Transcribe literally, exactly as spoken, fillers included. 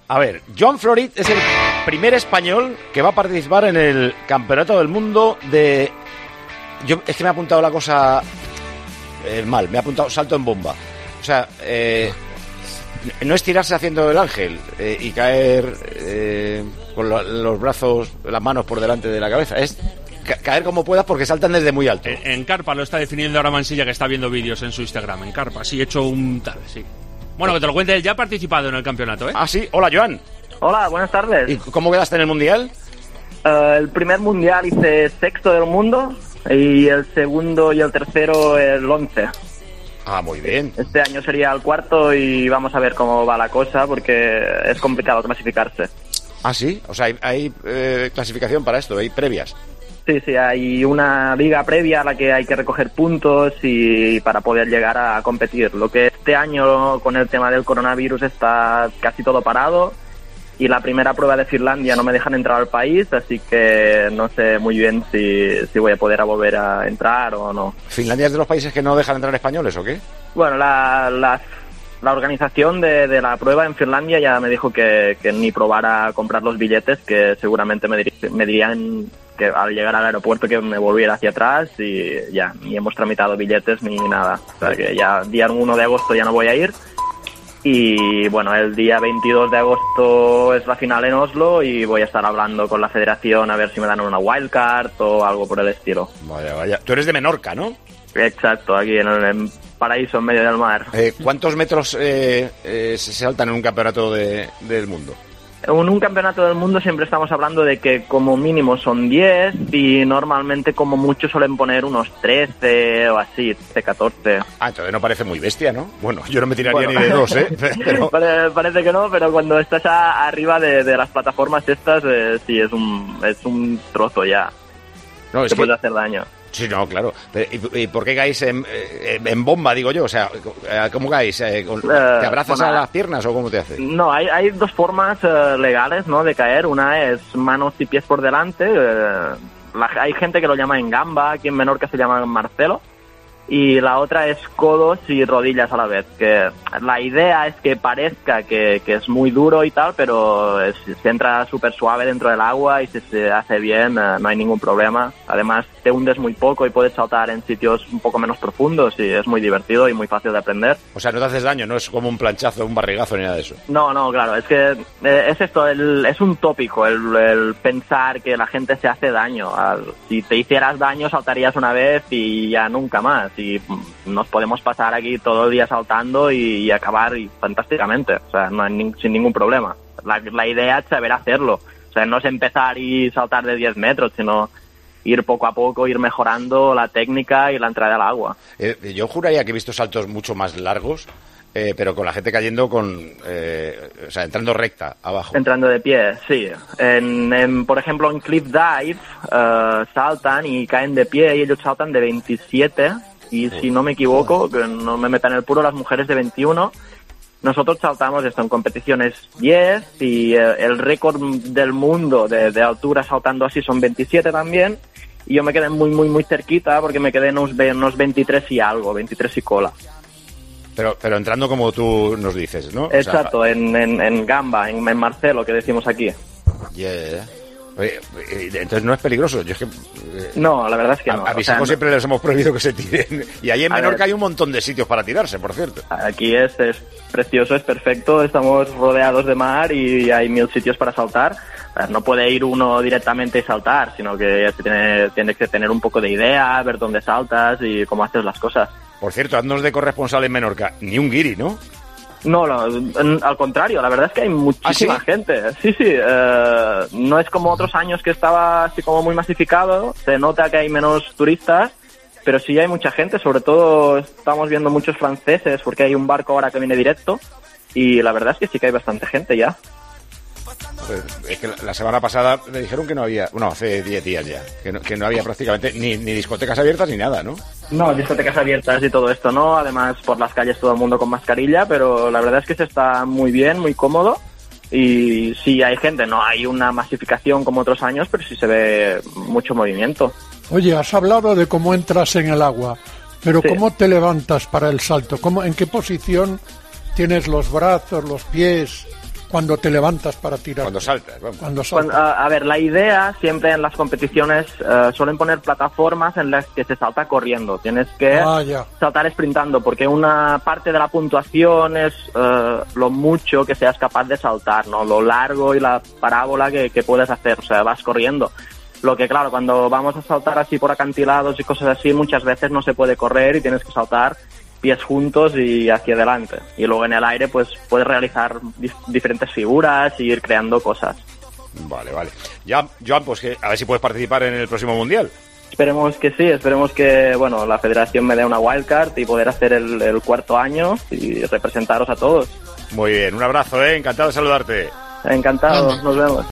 A ver, Joan Florit es el primer español que va a participar en el Campeonato del Mundo de... Yo es que me ha apuntado la cosa eh, mal, me ha apuntado salto en bomba. O sea, eh, no es tirarse haciendo el ángel eh, y caer eh, con lo, los brazos, las manos por delante de la cabeza. Es ca- caer como puedas porque saltan desde muy alto. En, en carpa lo está definiendo ahora Mansilla, que está viendo vídeos en su Instagram. En carpa, sí, hecho un tal, sí. Bueno, que te lo cuente él, ya ha participado en el campeonato, ¿eh? Ah, sí. Hola, Joan. Hola, buenas tardes. ¿Y cómo quedaste en el Mundial? Uh, el primer Mundial hice sexto del mundo y el segundo y el tercero el once. Ah, muy bien. Este año sería el cuarto y vamos a ver cómo va la cosa porque es complicado clasificarse. Ah, sí. O sea, hay, hay eh, clasificación para esto, hay previas. Sí, sí, hay una liga previa a la que hay que recoger puntos y para poder llegar a competir. Lo que este año con el tema del coronavirus está casi todo parado y la primera prueba de Finlandia no me dejan entrar al país, así que no sé muy bien si, si voy a poder a volver a entrar o no. ¿Finlandia es de los países que no dejan entrar españoles o qué? Bueno, la, la, la organización de, de la prueba en Finlandia ya me dijo que, que ni probara a comprar los billetes, que seguramente me, dir, me dirían que al llegar al aeropuerto que me volviera hacia atrás y ya, ni hemos tramitado billetes ni nada. O sea que ya día uno de agosto ya no voy a ir. Y bueno, el día veintidós de agosto es la final en Oslo y voy a estar hablando con la federación a ver si me dan una wildcard o algo por el estilo. Vaya, vaya. Tú eres de Menorca, ¿no? Exacto, aquí en el en paraíso en medio del mar. Eh, ¿Cuántos metros eh, eh, se saltan en un campeonato de, del mundo? En un campeonato del mundo siempre estamos hablando de que como mínimo son diez y normalmente como mucho suelen poner unos trece o así, trece, catorce. Ah, entonces no parece muy bestia, ¿no? Bueno, yo no me tiraría Bueno. ni de dos, ¿eh? Pero... Pare- parece que no, pero cuando estás a- arriba de, de las plataformas estas, eh, sí, es un, es un trozo ya. No, es Te que... puede hacer daño. Sí, no, claro. Pero, ¿y, ¿Y por qué caéis en, eh, en bomba, digo yo? O sea, ¿cómo caéis? Eh, con- ¿Te abrazas bueno, a las piernas o cómo te haces? No, hay, hay dos formas eh, legales, ¿no?, de caer. Una es manos y pies por delante. eh, la- hay gente que lo llama en gamba, aquí en Menorca se llama Marcelo. Y la otra es codos y rodillas a la vez. Que la idea es que parezca que, que es muy duro y tal, pero es- se entra súper suave dentro del agua y si se hace bien eh, no hay ningún problema. Además te hundes muy poco y puedes saltar en sitios un poco menos profundos y es muy divertido y muy fácil de aprender. O sea, no te haces daño, no es como un planchazo, un barrigazo ni nada de eso. No, no, claro, es que eh, es esto, el, es un tópico el, el pensar que la gente se hace daño. Al- si te hicieras daño saltarías una vez y ya nunca más. Y mm, nos podemos pasar aquí todo el día saltando y, y acabar y, fantásticamente, o sea, no hay nin- sin ningún problema. La, la idea es saber hacerlo, o sea, no es empezar y saltar de diez metros, sino ir poco a poco, ir mejorando la técnica y la entrada al agua. Eh, yo juraría que he visto saltos mucho más largos, eh, pero con la gente cayendo con... Eh, o sea, entrando recta abajo. Entrando de pie, sí. En, en, por ejemplo, en Cliff Dive eh, saltan y caen de pie y ellos saltan de veintisiete y si no me equivoco, que no me metan el puro, las mujeres de veintiuno. Nosotros saltamos esto en competiciones diez y eh, el récord del mundo de, de altura saltando así son veintisiete también. Y yo me quedé muy, muy, muy cerquita porque me quedé en unos, ve- unos veintitrés y algo, veintitrés y cola. Pero, pero entrando como tú nos dices, ¿no? O sea, Exacto, en, en, en gamba, en, en Marcelo, que decimos aquí. yeah. Oye, eh, entonces no es peligroso. Yo es que... eh, No, la verdad es que a, no. a O mis sea, hijos no- siempre les hemos prohibido que se tiren. Y ahí en A Menorca ver. hay un montón de sitios para tirarse, por cierto. Aquí es, es precioso, es perfecto, estamos rodeados de mar y hay mil sitios para saltar. A ver, no puede ir uno directamente y saltar, sino que tiene, tienes que tener un poco de idea, ver dónde saltas y cómo haces las cosas. Por cierto, haznos de corresponsal en Menorca. Ni un guiri, ¿no? No, no, en- al contrario, la verdad es que hay muchísima ¿Ah, sí? gente. Sí, sí, eh, no es como otros años que estaba así como muy masificado, se nota que hay menos turistas, pero sí hay mucha gente, sobre todo estamos viendo muchos franceses porque hay un barco ahora que viene directo y la verdad es que sí que hay bastante gente ya. Pues es que la- la semana pasada me dijeron que no había... Bueno, hace diez días ya. Que no, que no había prácticamente ni, ni discotecas abiertas ni nada, ¿no? No, discotecas abiertas y todo esto no, además por las calles todo el mundo con mascarilla, pero la verdad es que se está muy bien, muy cómodo y sí hay gente, no hay una masificación como otros años, pero sí se ve mucho movimiento. Oye, has hablado de cómo entras en el agua, pero Sí. ¿cómo te levantas para el salto? ¿Cómo, ¿En qué posición tienes los brazos, los pies? cuando te levantas para tirar. Cuando saltas, vamos. Cuando saltas. Cuando, a, a ver, la idea siempre en las competiciones uh, suelen poner plataformas en las que se salta corriendo. Tienes que Ah, ya. saltar sprintando, porque una parte de la puntuación es uh, lo mucho que seas capaz de saltar, ¿no? Lo largo y la parábola que, que puedes hacer, o sea, vas corriendo. Lo que, claro, cuando vamos a saltar así por acantilados y cosas así, muchas veces no se puede correr y tienes que saltar pies juntos y hacia adelante. Y luego en el aire, pues, puedes realizar dif- diferentes figuras y ir creando cosas. Vale, vale. Ya, Joan, pues que a ver si puedes participar en el próximo Mundial. Esperemos que sí, esperemos que, bueno, la federación me dé una wildcard y poder hacer el, el cuarto año y representaros a todos. Muy bien, un abrazo, ¿eh? Encantado de saludarte. Encantado, Anda. nos vemos.